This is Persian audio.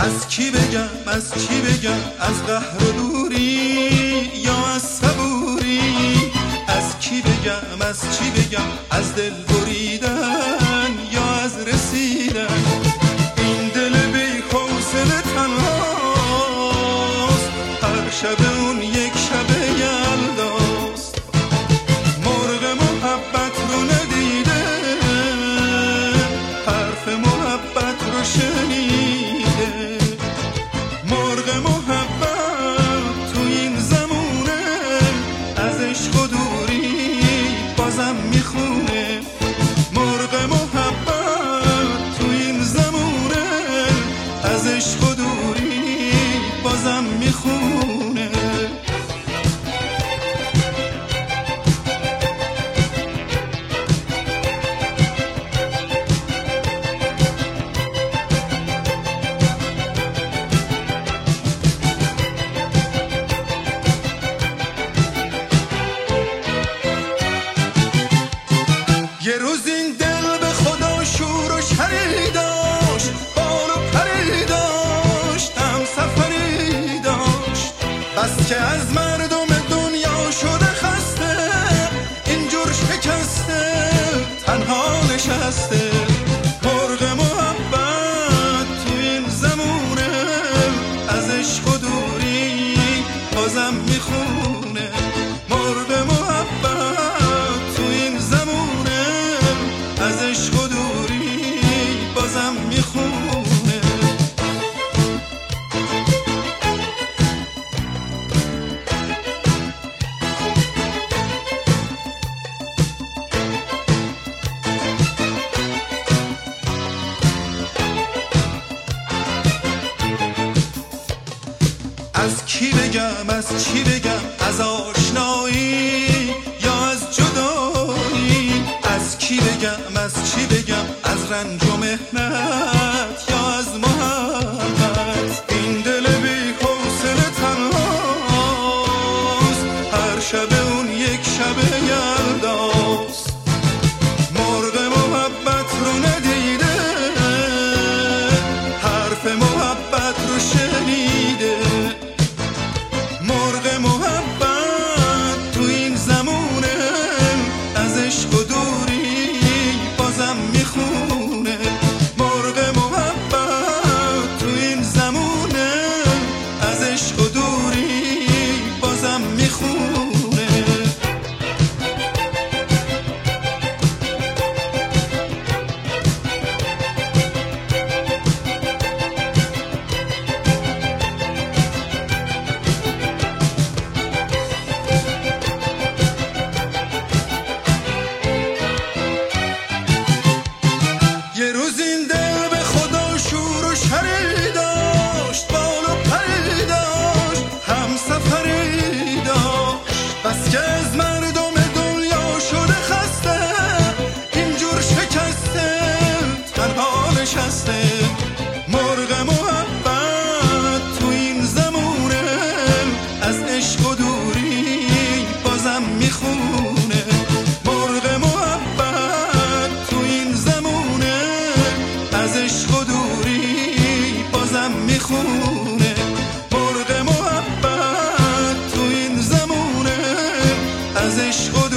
از چی بگم از قهر و دوری یا از صبوری، از کی بگم از چی بگم، از دل بریدن یا از رسیدن. این دل بی حوصله تنهاست، هر شب اون یک شب یلداست. مرغ محبت رو ندیده، حرف محبت رو شنیده. مرغ محبت تو این زمونه، از عشق و دوری بازم میخونه. مرغ محبت تو این زمونه، از عشق و دوری بازم میخونه. یه روز این دل به خدا شور و شری داشت، بال و پری داشت، هم سفری داشت. بس که از مردم دنیا شده خسته، اینجور شکسته تنها نشسته. مرغ محبت تو این زمونه، از عشق و دوری بازم میخونه. مرغ محبت تو این زمونه، از عشق و دوری بازم میخونه. از کی بگم از چی بگم، از آشنایی یا از جدایی. از کی بگم از چی بگم، از رنج و مهنت یا از محبت. این دل بی حوصله تنهاست، هر شب اون یک شب یلداست. مرغ محبت رو ندیده، حرف محبت رو شنیده. مرغ محبت تو این زمونه، از عشق و دوری بازم میخونه. مرغ محبت تو این زمونه، از عشق و دوری بازم میخونه. یه روز این دل به خدا شور و شری داشت، بال و پری داشت، هم سفری داشت. بس که از مردم دنیا شده خسته، اینجور شکسته تنها نشسته. مرغ محبت تو این زمونه، از عشق و دوری بازم میخونه. مرغ محبت تو این زمونه، از عشق و دوری بازم میخونه. مرغ محبت تو این زمونه، از عشق و